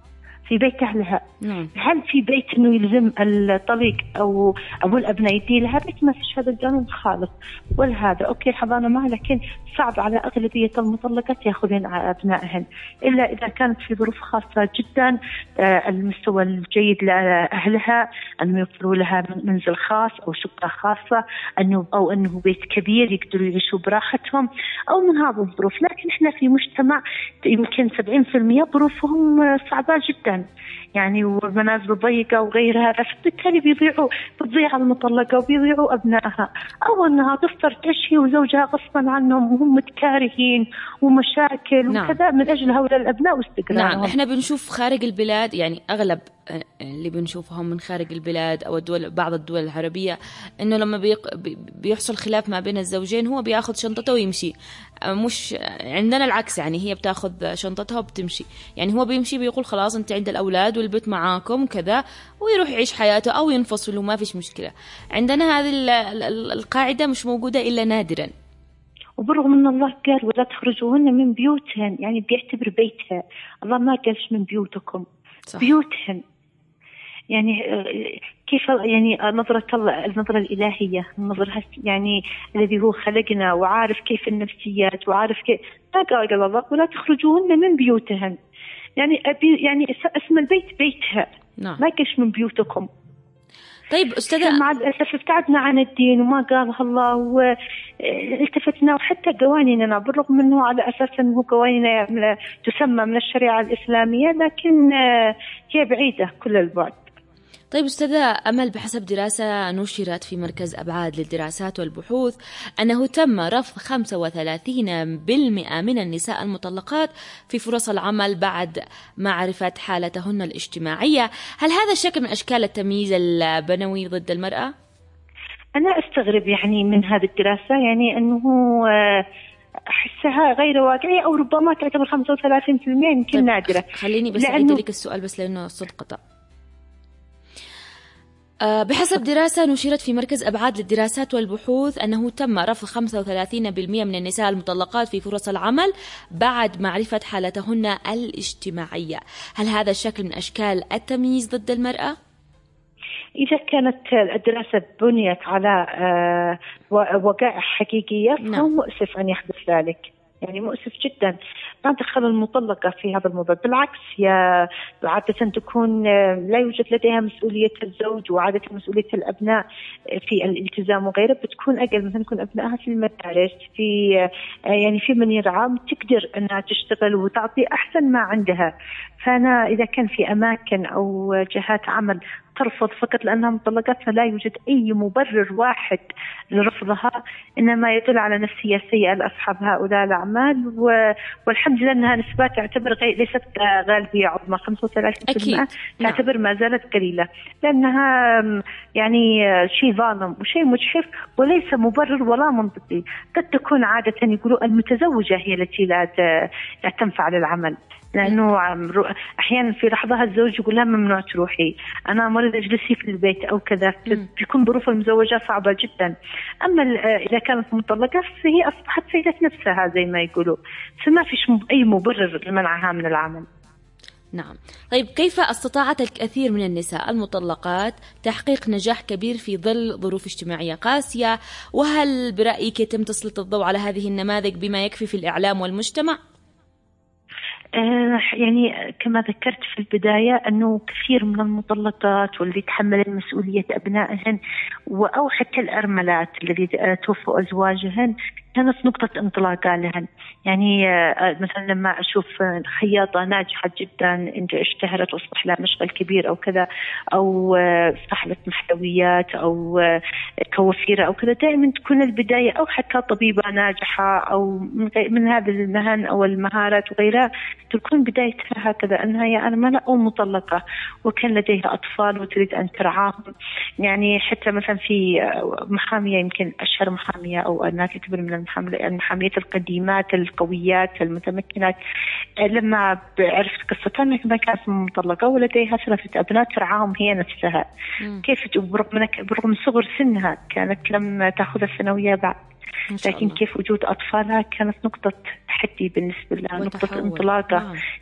في بيت أهلها. نعم. هل في بيت إنه يلزم الطليق أو أبو الأبناء يدي لها بيت؟ ما فيش هذا القانون خالص ولا هذا. أوكي الحضانة معه، لكن صعب على أغلبية المطلقات يأخذين أبنائهن إلا إذا كانت في ظروف خاصة جدا. آه المستوى الجيد لأهلها أنه يوفروا لها منزل خاص أو شقة خاصة، أنه أو أنه بيت كبير يقدروا يعيشوا براحتهم، أو من هذه الظروف. لكن إحنا في مجتمع يمكن سبعين في المية ظروفهم صعبة جدا يعني، والمنازل ضيقة وغيرها، فبالتالي بيضيعوا بتضيع المطلقة وبيضيعوا أبنائها، أو أنها تفطر تشهي وزوجها غصبا عنهم وهم متكارهين ومشاكل. نعم. وكذا من أجل هؤلاء الأبناء واستقرارهم. نعم. إحنا بنشوف خارج البلاد، يعني أغلب اللي بنشوفهم من خارج البلاد أو الدول، بعض الدول العربية، إنه لما بيق... بيحصل خلاف ما بين الزوجين هو بياخذ شنطته ويمشي. مش عندنا العكس، يعني هي بتاخذ شنطتها وبتمشي، يعني هو بيمشي بيقول خلاص أنت عند الأولاد والبيت معاكم كذا، ويروح يعيش حياته أو ينفصل وما فيش مشكلة. عندنا هذه القاعدة مش موجودة إلا نادرا. وبرغم أن الله قال ولا تخرجوهن من بيوتهن، يعني بيعتبر بيتها. الله ما قالش من بيوتكم. صح. بيوتهن يعني كيف يعني نظرة الله، النظرة الإلهية، النظرة يعني الذي هو خلقنا وعارف كيف النفسيات وعارف كيف. ما قال قال الله ولا تخرجوهن من بيوتهن، يعني أبي يعني اسم البيت بيتها. نعم. ما قالش من بيوتكم. طيب أستاذة، مع الأسف ابتعدنا عن الدين وما قالها الله والتفتنا، وحتى قوانيننا بالرغم منه على أساس أنه قوانيننا تسمى من الشريعة الإسلامية، لكن هي بعيدة كل البعد. طيب أستاذة أمل، بحسب دراسة نشرت في مركز أبعاد للدراسات والبحوث أنه تم رفض خمسة وثلاثين بالمئة من النساء المطلقات في فرص العمل بعد معرفة حالتهن الاجتماعية. هل هذا شكل من أشكال التمييز البنوي ضد المرأة؟ أنا أستغرب يعني من هذه الدراسة، يعني أنه أحسها غير واقعية، أو ربما تعتبر خمسة وثلاثين بالمئة يمكن طيب نادرة. خليني بس أعيد لك السؤال بس لأنه الصوت قطع. بحسب دراسة نشرت في مركز أبعاد للدراسات والبحوث أنه تم رفض خمسة وثلاثين بالمئة من النساء المطلقات في فرص العمل بعد معرفة حالتهن الاجتماعية. هل هذا شكل من أشكال التمييز ضد المرأة؟ إذا كانت الدراسة بنيت على وقائع حقيقية فهو مؤسف أن يحدث ذلك، يعني مؤسف جدا. ما دخل المطلقة في هذا الموضوع، بالعكس هي عادة تكون لا يوجد لديها مسؤولية الزوج وعادة مسؤولية الأبناء في الالتزام وغيره بتكون أقل. مثلا يكون أبنائها في المدارس، في يعني في من يرعى، تقدر أنها تشتغل وتعطي أحسن ما عندها. فأنا إذا كان في أماكن أو جهات عمل ترفض فقط لأنها مطلقات فلا يوجد أي مبرر واحد لرفضها، إنما يدل على نفسية سيئة لأصحاب هؤلاء الأعمال. والحمد لله أنها نسبات تعتبر غير ليست غالبية عظمى، خمسة وثلاثين بالمئة تعتبر ما زالت قليلة، لأنها يعني شيء ظالم وشيء مجحف وليس مبرر ولا منطقي. قد تكون عادة يقولوا المتزوجة هي التي لا تنفع للعمل، لأنه أحيانا في لحظة الزوج يقول لها ممنوع تروحي، أنا مريض اجلسي في البيت أو كذا، بيكون ظروف المزوجة صعبة جدا. أما إذا كانت مطلقة فهي أصبحت سيدة نفسها زي ما يقولوا، فما فيش أي مبرر لمنعها من العمل. نعم. طيب كيف استطاعت الكثير من النساء المطلقات تحقيق نجاح كبير في ظل ظروف اجتماعية قاسية؟ وهل برأيك يتم تسليط الضوء على هذه النماذج بما يكفي في الإعلام والمجتمع؟ آه يعني كما ذكرت في البداية أنه كثير من المطلقات واللي تحملن مسؤولية أبنائهن أو حتى الأرملات الذي توفوا أزواجهن كانت نقطة انطلاقة لهن. يعني مثلا لما أشوف خياطة ناجحة جدا اشتهرت واصبح لها مشغل كبير أو كذا، أو صاحبة محلويات أو كوافيرة أو كذا، دائما تكون البداية، أو حتى طبيبة ناجحة أو من هذه المهن أو المهارات وغيرها، تكون بدايتها هكذا أنها يا أرملة أو مطلقة وكان لديها أطفال وتريد أن ترعاهم. يعني حتى مثلا في محامية، يمكن أشهر محامية أو أنا تعتبر من المحاميات القديمات القويات المتمكنات، لما عرفت قصتها أنها كانت مطلقة ولديها ثلاثة أبناء ترعاهم هي نفسها. م. كيف برغم, برغم صغر سنها كانت لم تأخذ الثانوية بعد، لكن كيف وجود أطفالها كانت نقطة تحدي بالنسبة لها، نقطة انطلاقة.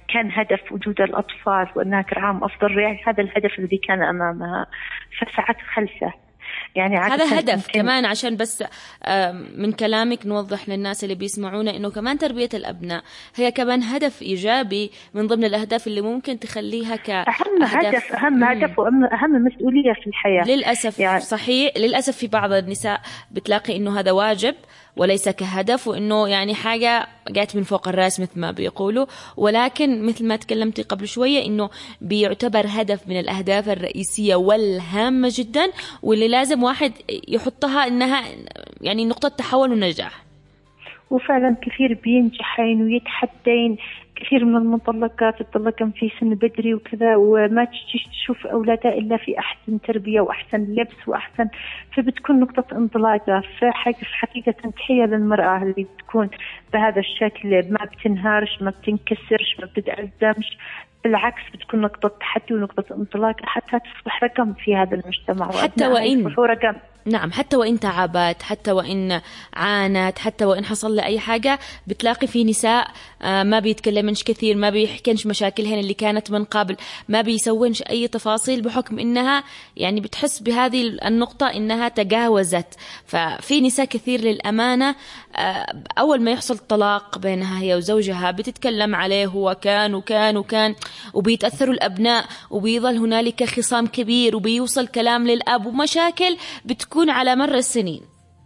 كان هدف وجود الأطفال وأنها ترعاهم أفضل رعاية، هذا الهدف الذي كان أمامها فسعت خلفه. يعني هذا هدف كمان، عشان بس من كلامك نوضح للناس اللي بيسمعونا إنه كمان تربية الأبناء هي كمان هدف إيجابي من ضمن الأهداف اللي ممكن تخليها كأهم هدف، أهم هدف وأهم مسؤولية في الحياة. للأسف يعني صحيح، للأسف في بعض النساء بتلاقي إنه هذا واجب وليس كهدف، وإنه يعني حاجة جات من فوق الرأس مثل ما بيقولوا، ولكن مثل ما تكلمتي قبل شوية إنه بيعتبر هدف من الأهداف الرئيسية والهامة جدا، واللي لازم واحد يحطها إنها يعني نقطة تحول ونجاح. وفعلا كثير بينجحين ويتحدين. كثير من المطلقات تطلقن في سن بدري وكذا، وما تجيش تشوف أولادها إلا في أحسن تربية وأحسن لبس وأحسن، فبتكون نقطة انطلاقها. فحقيقة تحية للمرأة اللي بتكون بهذا الشكل، ما بتنهارش، ما بتنكسرش، ما بتتأزمش، بالعكس بتكون نقطة تحدي ونقطة انطلاق حتى تصبح رقم في هذا المجتمع، حتى وإن رقم. نعم، حتى وإن تعبت، حتى وإن عانت، حتى وإن حصل لها أي حاجة، بتلاقي في نساء ما بيتكلمنش كثير، ما بيحكنش مشاكلهن اللي كانت من قبل، ما بيسوونش أي تفاصيل، بحكم إنها يعني بتحس بهذه النقطة إنها تجاوزت. ففي نساء كثير للأمانة أول ما يحصل طلاق بينها هي وزوجها بتتكلم عليه هو كان وكان وكان، وبيتأثروا الأبناء، وبيظل هنالك خصام كبير، وبيوصل كلام للأب، ومشاكل بتكون على مر السنين.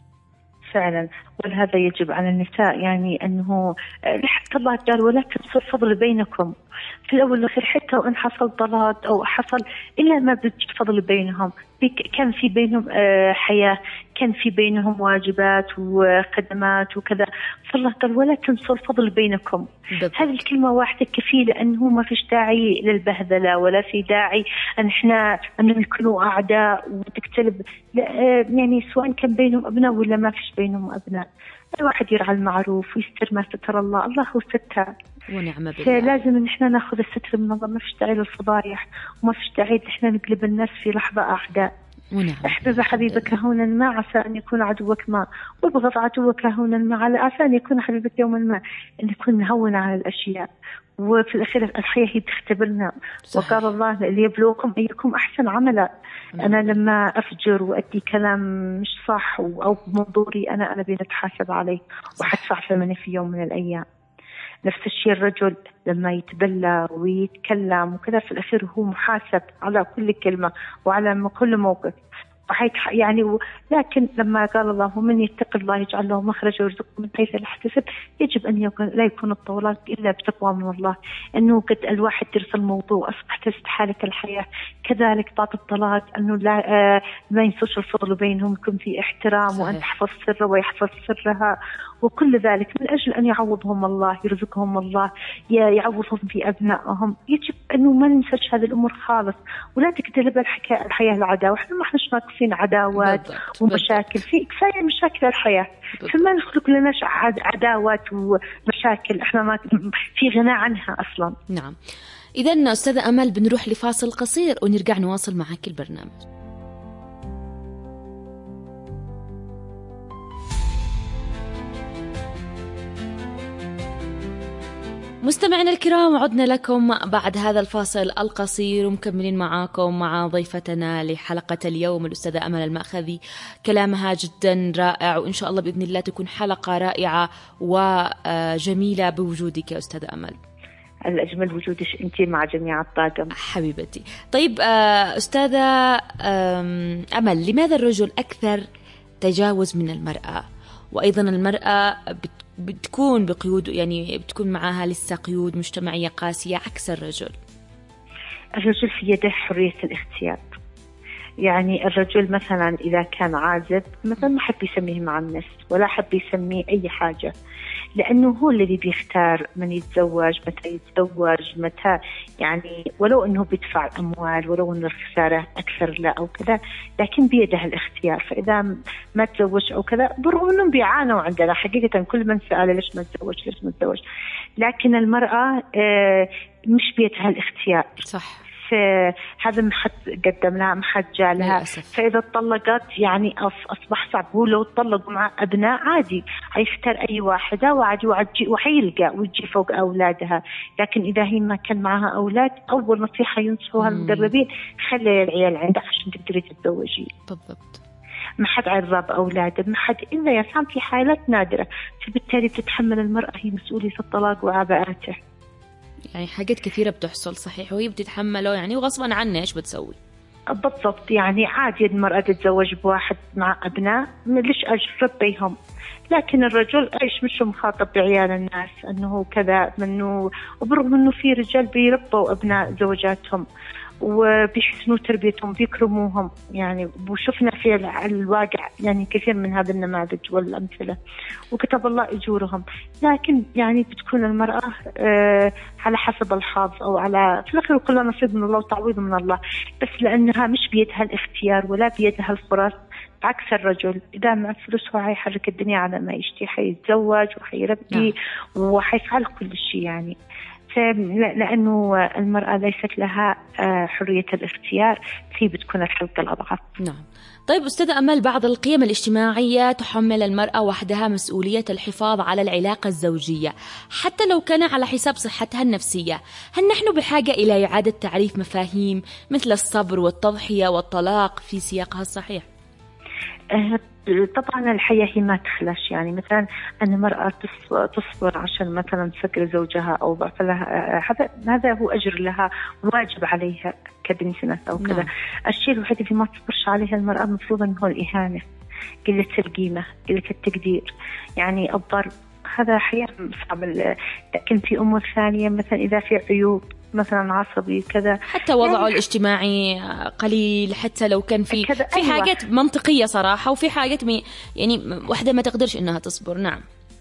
فعلا، ولهذا يجب على النساء يعني أنه حتى الله قال ولا تنسوا الفضل بينكم. في الأول والأخير حتى وإن حصل طلاق أو حصل إلا ما بتجي فضل بينهم، كان في بينهم حياة، كان في بينهم واجبات وخدمات وكذا، فالله قال ولا تنسوا الفضل بينكم. هذه الكلمة واحدة كفيلة أنه ما فيش داعي للبهذلة، ولا في داعي أن إحنا أن نكونوا أعداء وتكتلب، يعني سواء كان بينهم أبناء ولا ما فيش بينهم أبناء، الواحد يرعى المعروف ويستر ما ستر الله، الله هو ستر ونعم بالله. لازم ان احنا ناخذ الستر من الله، ما فيش داعي للفضايح، وما فيش داعي ان احنا نقلب الناس في لحظه اعداء. ونعم. احبب حبيبك هونا ما عسى ان يكون عدوك ما، وابغض عدوك هونا ما على عسى ان يكون حبيبك يوما ما، ان نكون نهون على الاشياء. وفي الاخير الحياه هي تختبرنا، وقال الله ليبلوكم ايكم احسن عملا. انا لما افجر وادي كلام مش صح او بمنظوري انا انا بنتحاسب عليه وحدفع ثمنه في يوم من الايام. نفس الشيء الرجل لما يتبلى ويتكلم وكذا، في الأخير هو محاسب على كل كلمة وعلى كل موقف، يعني و... لكن لما قال الله ومن يتق الله يجعل له مخرجا ويرزقه من حيث لا يحتسب، يجب أن يكون لا يكون الطلاق إلا بتقوى من الله، إنه قد الواحد درس الموضوع أصبحت استحالة الحياة. كذلك بعد الطلاق أنه لا آه ما ينسوش الفضل بينهم، يكون في احترام، صحيح. وأن تحفظ سره ويحفظ سرها، وكل ذلك من أجل أن يعوضهم الله، يرزقهم الله، يعوضهم في أبنائهم. يجب أنه ما ننساش هذه الأمور خالص، ولا تكتلب الحكاية الحياة العداوة. إحنا ما إحناش ناقصين عداوات بالضبط. ومشاكل، في كفاية مشاكل الحياة، فما نخلق لناش عداوات ومشاكل إحنا ما في غنى عنها أصلا. نعم. إذا أستاذة أمل بنروح لفاصل قصير ونرجع نواصل معك البرنامج. مستمعينا الكرام، عدنا لكم بعد هذا الفاصل القصير ومكملين معاكم مع ضيفتنا لحلقة اليوم الأستاذة أمل المأخذي. كلامها جدا رائع، وإن شاء الله بإذن الله تكون حلقة رائعة وجميلة بوجودك يا أستاذة أمل. الأجمل وجودك أنت مع جميع الطاقم حبيبتي. طيب أستاذة أمل، لماذا الرجل أكثر تجاوز من المرأة؟ وأيضا المرأة بتكون بقيود، يعني بتكون معها لسه قيود مجتمعية قاسية عكس الرجل. الرجل في يده حرية الاختيار. يعني الرجل مثلا إذا كان عازب مثلا ما حب يسميه مع الناس ولا حب يسميه أي حاجة، لأنه هو الذي بيختار من يتزوج، متى يتزوج، متى، يعني ولو أنه بيدفع أموال، ولو أن الخسارة أكثر لا أو كذا، لكن بيده الاختيار. فإذا ما تزوج أو كذا، برغم أنهم بيعانوا عندنا حقيقة، كل من سأل ليش ما تزوج ليش ما تزوج، لكن المرأة مش بيدها الاختيار. صح. هذا ما حد قدم لها، ما حد جاء لها، فإذا اتطلقت يعني أصبح صعب. هو لو اتطلق مع أبناء عادي هيختار أي واحدة وعادي وحيلقى ويجي فوق أولادها، لكن إذا هي ما كان معها أولاد أول نصيحة ينصحوها المدربين خلي العيال عندها عشان تقدري تتزوجي. بالضبط. ما حد عرب أولاده، ما حد إلا يا سام في حالات نادرة، فبالتالي بتتحمل المرأة هي مسؤولية الطلاق وعباءاته. يعني حاجات كثيرة بتحصل صحيح وهي بتتحمله يعني وغصبا عنها إيش بتسوي؟ بالضبط. يعني عادي المرأة تتزوج بواحد مع أبناء ليش أجربيهم، لكن الرجل إيش مش مخاطب بعيال الناس أنه كذا منه، وبرغم أنه في رجال بيربوا أبناء زوجاتهم وبيحسنوا تربيتهم بيكرموهم يعني، وشفنا في الواقع يعني كثير من هذا النماذج والأمثلة وكتب الله أجورهم. لكن يعني بتكون المرأة آه على حسب الحظ أو على في الآخر كل نصيب من الله وتعويض من الله، بس لأنها مش بيدها الاختيار ولا بيدها الفرص. عكس الرجل إذا مع فلوس هو حيحرك الدنيا على ما يشتي، حيتزوج وحيربي وحيفعل كل شيء يعني، لأنه المرأة ليست لها حرية الاختيار، في بتكون الحلقة الأضعف. نعم. طيب أستاذة أمل، بعض القيم الاجتماعية تحمل المرأة وحدها مسؤولية الحفاظ على العلاقة الزوجية حتى لو كان على حساب صحتها النفسية. هل نحن بحاجة إلى إعادة تعريف مفاهيم مثل الصبر والتضحية والطلاق في سياقها الصحيح؟ طبعا الحياة هي ما تخلش، يعني مثلا أن المرأة تصبر عشان مثلا تفكر زوجها أو ضعف لها، هذا هذا هو أجر لها واجب عليها كبنت ناس أو كذا. الشيء الوحيد اللي ما تصبرش عليه المرأة المفروض أنه الإهانة، قلة القيمة، قلة التقدير، يعني الضرب، هذا حياة صعب. لكن في أمور ثانية مثلا إذا في عيوب مثلا عصبي كذا، حتى وضعه يعني الاجتماعي قليل، حتى لو كان في في أيوة. حاجات منطقية صراحة، وفي حاجات مي يعني واحدة ما تقدرش إنها تصبر. نعم.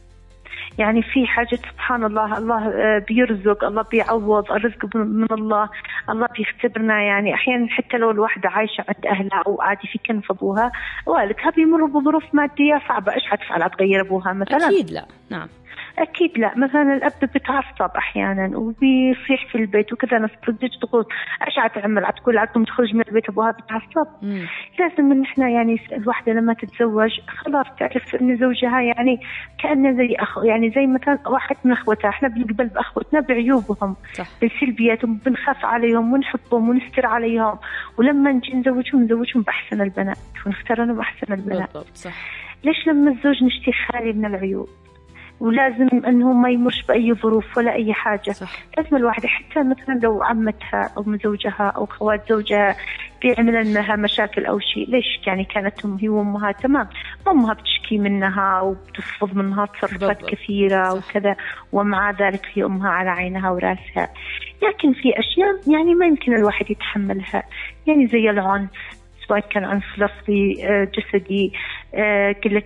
يعني في حاجة سبحان الله، الله بيرزق، الله بيعوض، الرزق من الله، الله بيختبرنا. يعني أحيانا حتى لو الواحدة عايشة عند أهلها أو عادي في كنف أبوها، والدها بيمر بظروف مادية صعبة، إيش حتفعل؟ هتغير أبوها مثلا؟ أكيد لا. نعم. أكيد لا. مثلا الأب بتعصب أحيانا وبيصيح في البيت وكذا، ناس بتجي تقول إيش هتعمل؟ هتقول عدتم تخرج من البيت أبوها بتعصب. مم. لازم إن إحنا يعني الواحدة لما تتزوج خلاص تعرف إن زوجها يعني كأنه زي أخ، يعني زي مثلا واحد من أخوتها، إحنا بنقبل بأخوتنا بعيوبهم بسلبياتهم، بنخاف عليهم ونحبهم ونستر عليهم، ولما نجي نزوجهم نزوجهم بأحسن البنات ونختار لهم أحسن البنات. صح. ليش لما الزوج نشتي خالي من العيوب؟ ولازم أنه ما يمرش بأي ظروف ولا أي حاجة. صح. لازم الواحدة حتى مثلا لو عمتها أو مزوجها أو خوات زوجها بيعمل لها مشاكل أو شيء، ليش يعني كانت هي وأمها تمام، أمها بتشكي منها وبتفض منها تصرفات كثيرة وكذا، ومع ذلك هي أمها على عينها وراسها. لكن في أشياء يعني ما يمكن الواحد يتحملها، يعني زي العنف، سواء كان عنف لفظي جسدي، قلة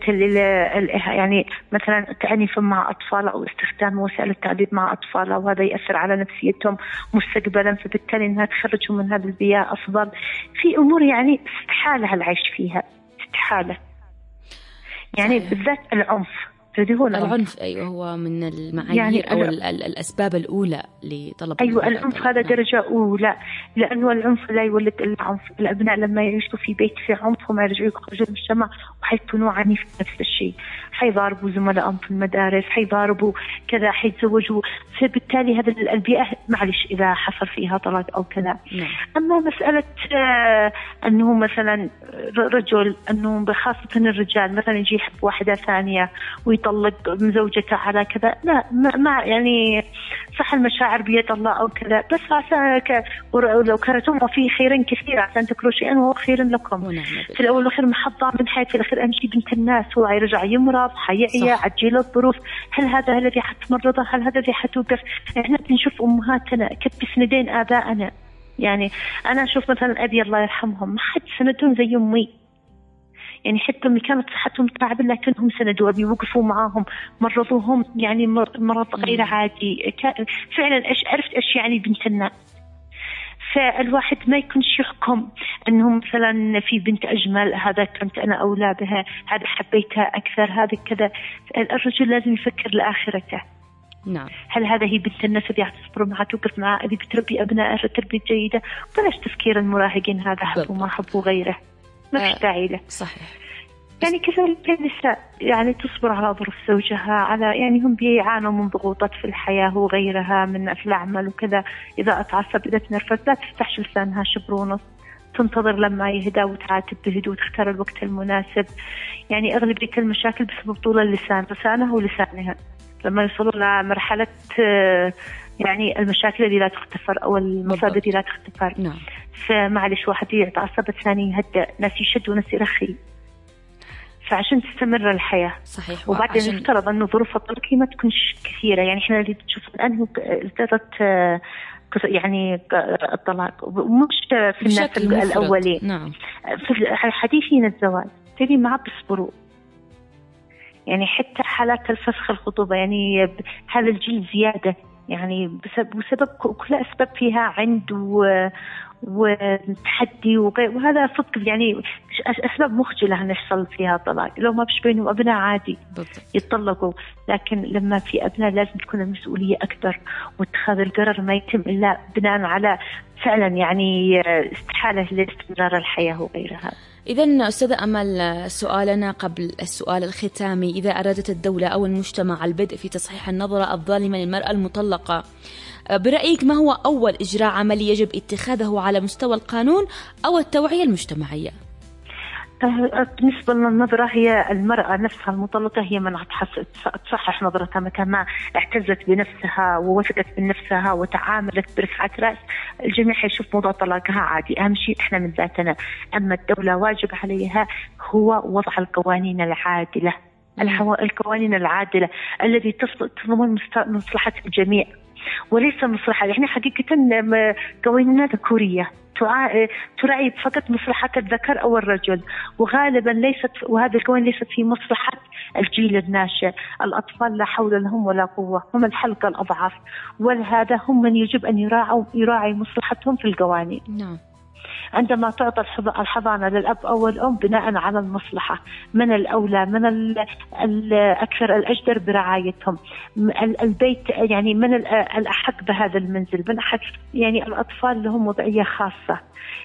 يعني مثلا تعنيف مع أطفال أو استخدام وسائل التعذيب مع أطفال، وهذا يأثر على نفسيتهم مستقبلا، فبالتالي أنها تخرجهم من هذه البيئة أفضل. في أمور يعني استحالة العيش فيها، استحالة يعني صحيح. بالذات العنف، العنف أيوة هو من المعايير يعني أو ال ال الأسباب الأولى لطلب أيوة العنف هذا درجة أولى، لأنه العنف لا يولد إلا عنف. الأبناء لما يعيشوا في بيت في عنف وما يرجعوا يخرجوا المجتمع وحيكونوا عنيف نفس الشيء، حيضاربوا زملائهم في المدارس، حيضاربوا كذا، حيتزوجوا، فبالتالي هذا البيئة معلش إذا حصل فيها طلاق أو كذا. نعم. أما مسألة آه أنه مثلا رجل أنه بخاصة الرجال مثلا يجي يحب واحدة ثانية ويطلق مزوجته على كذا، لا ما يعني صح المشاعر بيد الله أو كذا، بس عسى ولو كانت أمه فيه خيرا كثيرا عشان تكروا شيئا وهو خير لكم. في الأول والأخير محضة من حيث في الأخير أمشي بنت الناس، هو يرجع يمرض، حيعيا، عجيل الظروف، هل هذا الذي حتمرضه؟ هل هذا الذي حتوقف؟ احنا بنشوف أمهاتنا كيف بسندين آبائنا، يعني أنا أشوف مثلا أبي الله يرحمهم ما حد سندون زي أمي، يعني حتى أمي كانت صحتهم تعب لكنهم سندوا أبي، وقفوا معاهم، مرضوهم يعني مرض غير عادي فعلا. عرفت إيش يعني بنت الناس. فالواحد ما يكونش يحكم أنهم مثلا في بنت أجمل، هذا كنت أنا أولى بها، هذا حبيتها أكثر، هذا كذا. الرجل لازم يفكر لآخرته، نعم. هل هذا هي بنت الناس اللي تصبر معها توقف معها اللي بتربي أبنائها تربية جيدة؟ بلاش تفكير المراهقين هذا حبوا ما حبوا غيره، ما فيش داعي له. صحيح. يعني كذلك النساء يعني تصبر على ظروف زوجها، على يعني هم بيعانوا من ضغوطات في الحياة وغيرها من في العمل وكذا. إذا أتعصب إذا تنرفز لا تفتحش لسانها شبر ونص، تنتظر لما يهدى وتعاتب بهدوء، تختار الوقت المناسب. يعني أغلبية المشاكل بسبب طول اللسان، لسانها ولسانها لما يوصلوا لمرحلة يعني المشاكل اللي لا تختفر أو المصادر اللي لا تختفر. نعم. فمعلش واحد يتعصب الثاني يهدأ، ناس يشد وناس يرخي، فعشان تستمر الحياة. صحيح. وبعدين وعشان... نفترض أنه ظروف الطلاق ما تكونش كثيرة. يعني إحنا اللي بتشوف الآن هو ازدادت يعني الطلاق مش في الناس الأولين. نعم. في حديثين الزواج تبي ما بيصبروا، يعني حتى حالات الفسخ الخطوبة يعني هذا الجيل زيادة، يعني بسبب, بسبب كل أسباب فيها عند و وتحدي وهذا صدق، يعني أسباب مخجلة نحصل فيها طلاق. لو ما بش بينهم أبناء عادي يتطلقوا، لكن لما في أبناء لازم تكون المسؤولية أكثر، واتخاذ القرار ما يتم إلا بناء على فعلا يعني استحالة لاستمرار الحياة وغيرها. إذن أستاذة أمل، سؤالنا قبل السؤال الختامي: إذا أرادت الدولة أو المجتمع البدء في تصحيح النظرة الظالمة للمرأة المطلقة، برأيك ما هو أول إجراء عملي يجب اتخاذه على مستوى القانون أو التوعية المجتمعية؟ بالنسبة للنظرة، هي المرأة نفسها المطلقة هي من تصحح نظرتها. متى ما اعتزت بنفسها ووثقت بنفسها وتعاملت برفعة رأس، الجميع حيشوف موضوع طلاقها عادي. أهم شيء إحنا من ذاتنا. أما الدولة واجب عليها هو وضع القوانين العادلة، القوانين العادلة التي تضمن مصلحة الجميع وليس مصلحة. يعني حقيقة قوانيننا ذكورية تراعي فقط مصلحة الذكر أو الرجل، وغالبا ليست، وهذه القوانين ليست في مصلحة الجيل الناشئ. الأطفال لا حول لهم ولا قوة، هم الحلقة الأضعف، ولهذا هم من يجب أن يراعوا يراعي مصلحتهم في القوانين. نعم. عندما تعطى الحضانة للأب أو الأم بناء على المصلحة، من الأولى من الأكثر الأجدر برعايتهم. البيت يعني من الأحق بهذا المنزل، من أحد يعني الأطفال لهم وضعية خاصة،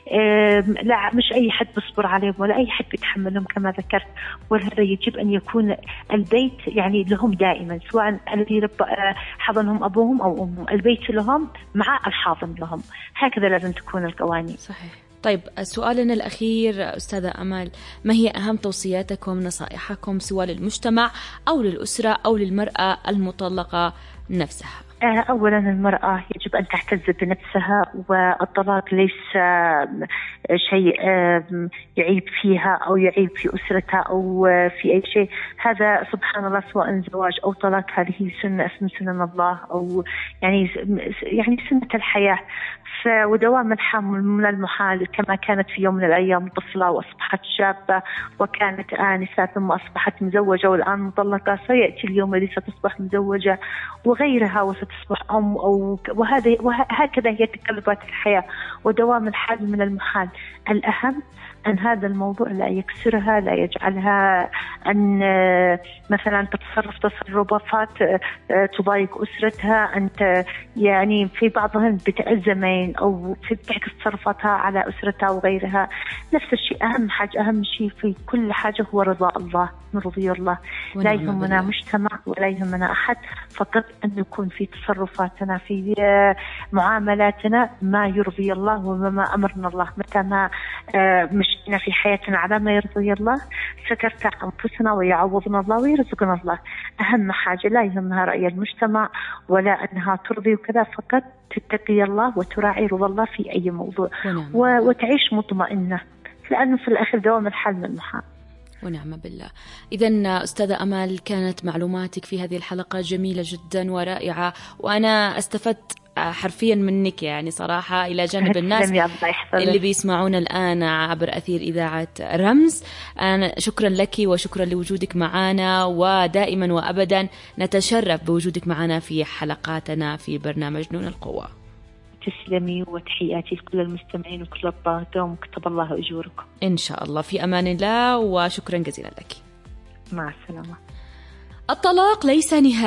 لا مش أي حد بيصبر عليهم ولا أي حد بيتحملهم كما ذكرت. ولهذا يجب أن يكون البيت يعني لهم دائما، سواء الذي حضنهم أبوهم أو أمهم، البيت لهم مع الحاضن لهم. هكذا لازم تكون القوانين. صحيح. طيب، سؤالنا الأخير أستاذة أمل: ما هي أهم توصياتكم نصائحكم سواء للمجتمع أو للأسرة أو للمرأة المطلقة نفسها؟ أولا المرأة يجب أن تعتز بنفسها، والطلاق ليس شيء يعيب فيها أو يعيب في أسرتها أو في أي شيء. هذا سبحان الله سواء زواج أو طلاق، هذه سنة من سنن الله، أو يعني يعني سنة الحياة. ودوام الحمل من المحال، كما كانت في يوم من الأيام طفلة وأصبحت شابة وكانت آنسة ثم أصبحت مزوجة والآن مطلقة، سيأتي اليوم الذي ستصبح مزوجة وغيرها وستصبح أم، أو وهذا وهكذا هي تقلبات الحياة ودوام الحال من المحال. الأهم أن هذا الموضوع لا يكسرها، لا يجعلها أن مثلا تتصرف تصرفات تضايق أسرتها، أنت يعني في بعضهم بتأزمين أو تعكس تصرفاتها على أسرتها وغيرها. نفس الشيء، أهم حاجة أهم شيء في كل حاجة هو رضا الله، نرضي الله. لا يهمنا مجتمع ولا يهمنا أحد، فقط أن يكون في تصرفاتنا في معاملاتنا ما يرضي الله وما أمرنا الله. متى ما مشينا في حياتنا على ما يرضي الله سترتاح أنفسنا ويعوضنا الله ويرزقنا الله. أهم حاجة لا يهمها رأي المجتمع ولا أنها ترضي وكذا، فقط تتقي الله وتراعي رضا الله في أي موضوع وتعيش مطمئنة، لأنه في الآخر دوام الحال من المحال. ونعم بالله. إذن أستاذة أمل، كانت معلوماتك في هذه الحلقة جميلة جدا ورائعة، وأنا استفدت حرفيا منك يعني صراحة، إلى جانب الناس اللي بيسمعونا الآن عبر أثير إذاعة رمز. أنا شكرا لك وشكرا لوجودك معنا، ودائما وأبدا نتشرف بوجودك معنا في حلقاتنا في برنامج نون القوة. تسلمي، وتحياتي لكل المستمعين وكل الطاقة، وكتب الله أجوركم إن شاء الله. في أمان الله، وشكرا جزيلا لك. مع السلامة. الطلاق ليس نهاية،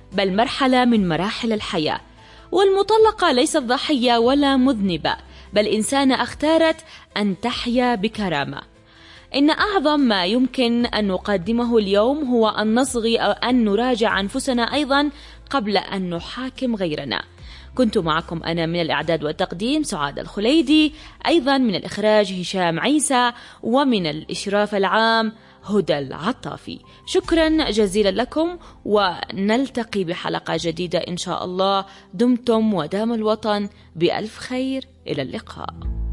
بل مرحلة من مراحل الحياة. والمطلقة ليست ضحية ولا مذنبة، بل إنسانة اختارت أن تحيا بكرامة. إن أعظم ما يمكن أن نقدمه اليوم هو أن نصغي أو أن نراجع أنفسنا أيضا قبل أن نحاكم غيرنا. كنت معكم أنا من الإعداد والتقديم سعاد الخليدي، أيضا من الإخراج هشام عيسى، ومن الإشراف العام هدى العطافي. شكرا جزيلا لكم، ونلتقي بحلقة جديدة إن شاء الله. دمتم ودام الوطن بألف خير، إلى اللقاء.